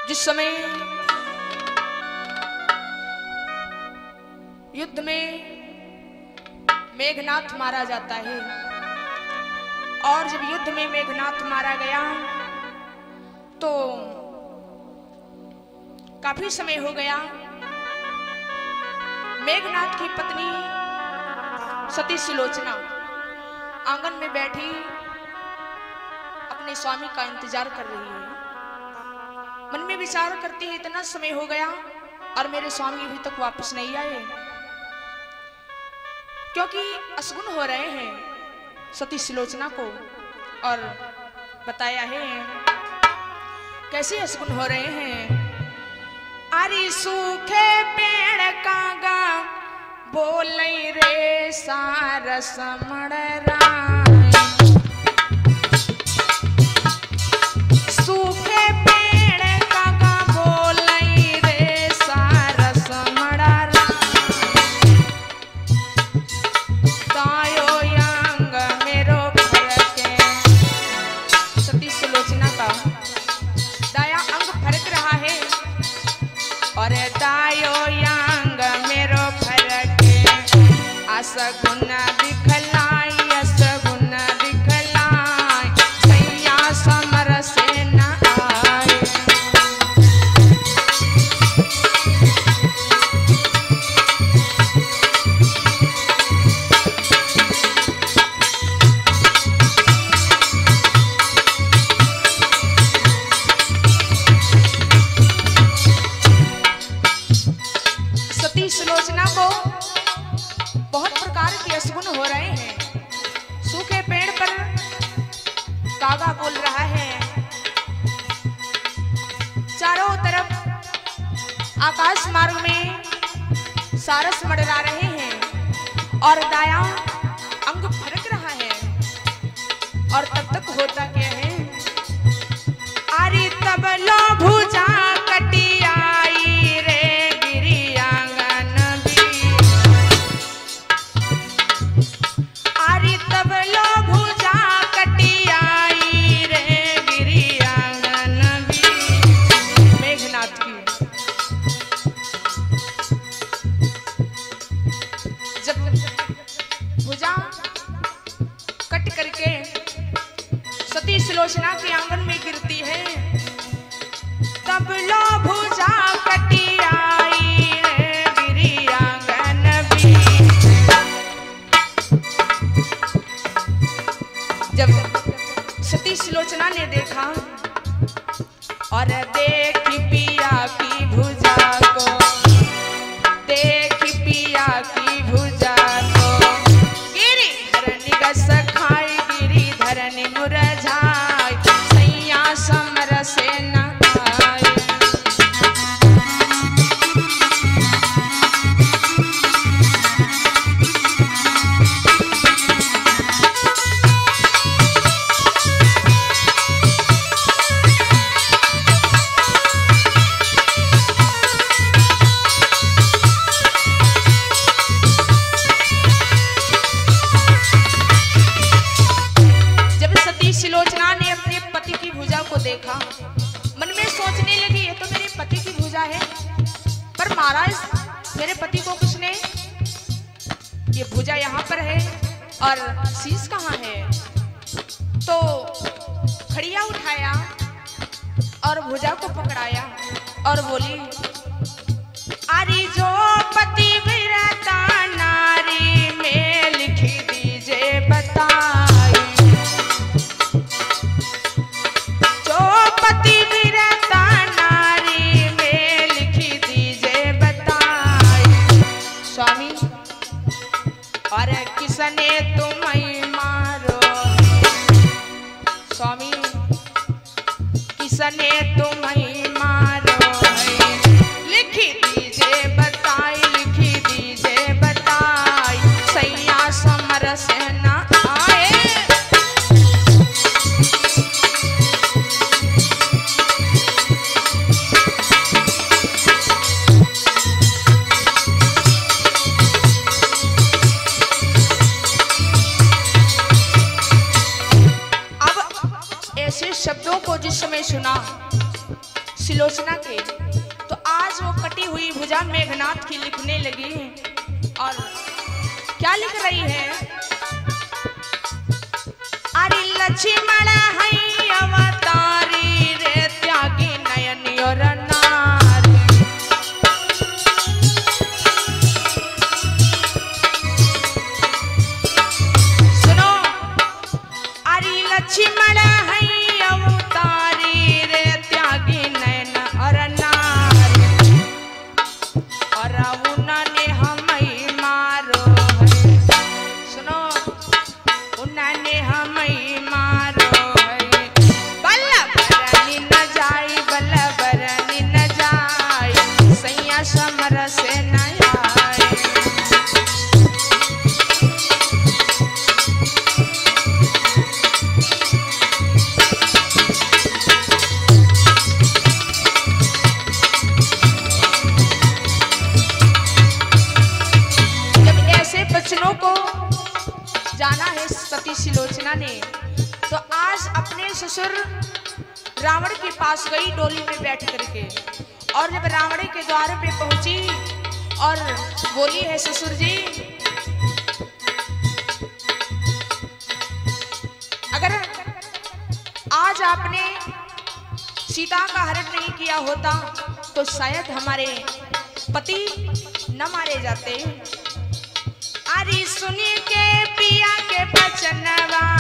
जिस समय युद्ध में मेघनाथ मारा जाता है और जब युद्ध में मेघनाथ मारा गया तो काफी समय हो गया। मेघनाथ की पत्नी सती सुलोचना आंगन में बैठी अपने स्वामी का इंतजार कर रही है। मन में विचार करती है इतना समय हो गया और मेरे स्वामी अभी तक वापस नहीं आए, क्योंकि अशगुन हो रहे हैं सती सुलोचना को। और बताया है कैसे अशगुन हो रहे हैं। अरे सूखे पेड़ कागा बोले रे सारस मड़राय, सूखे पेड़ कागा बोले रे सारस मड़राय, तायो यांग मेरो फरके। सती सुलोचना का दाया अंग फरक रहा है और दायो यांग मेरो फरके। असगुन दिखलाई असगुन दिखलाई, सैया समर से न आए। सती सुलोचना को बहुत प्रकार के अशगुन हो रहे हैं। सूखे पेड़ पर कागा बोल रहा है, चारों तरफ आकाश मार्ग में सारस मंडरा रहे हैं और दाया अंग फरक रहा है। और तब तक होता क्या है। अरे तबला भुजा कटियाई रे गिरी आंगन भी, अरे तबला भुजा कटियाई रे गिरी आंगन भी। मेघनाथ की जब भुजा कट करके सती सुलोचना के आंगन में गिरती है, तब लो भुजा कटियाई रे गिरी आंगन भी। जब सती सुलोचना ने देखा और देखी पिया की भुजा को, देखी पिया की भुजा को, गिरी धरनी गस खाई गिरी धरनी मुरझाई, सैया समर से न आए। जब सती सुलोचना ने अपने पति की भुजा को देखा, मन में सोचने लगी ये तो मेरे पति की भुजा है, पर महाराज मेरे पति को किसने, ये भुजा यहाँ पर है और शीश कहाँ है। तो खड़िया उठाया और भुजा को पकड़ाया और बोली, अरे जो पति विरता नारी में लिखी दीजिए बताई, जो पति विरता नारी में लिखी दीजिए बताई। स्वामी और किसने तुम्हें मारो, स्वामी किसने तुम्हें मारो, लिखी दीजिए बताई, लिखी दीजिए बताई, सैया समर से न आए। ऐसे शब्दों को जिस समय सुना सुलोचना के, तो आज वो कटी हुई भुजा मेघनाथ की लिखने लगी और क्या लिख रही है? अरे लक्ष्मण है अवतारी रे त्यागी नयन और नारी। सुनो, अरे लक्ष्मण है अवतारी रे त्यागी नयन और नारी, और उन्होंने हमें मारो है। सुनो, उन्होंने हमें मारो है। बल्लभरनी न जाई, बल्लभरनी न जाई, सैया समर से न आए। जब ऐसे बचनों को जाना है सती सुलोचना ने, तो आज अपने ससुर रावण के पास गई डोली में बैठ करके, और जब रावण के द्वार पे पहुंची और बोली है, ससुर जी अगर आज आपने सीता का हरण नहीं किया होता तो शायद हमारे पति न मारे जाते। अरे सुनी के पिया के बचनवा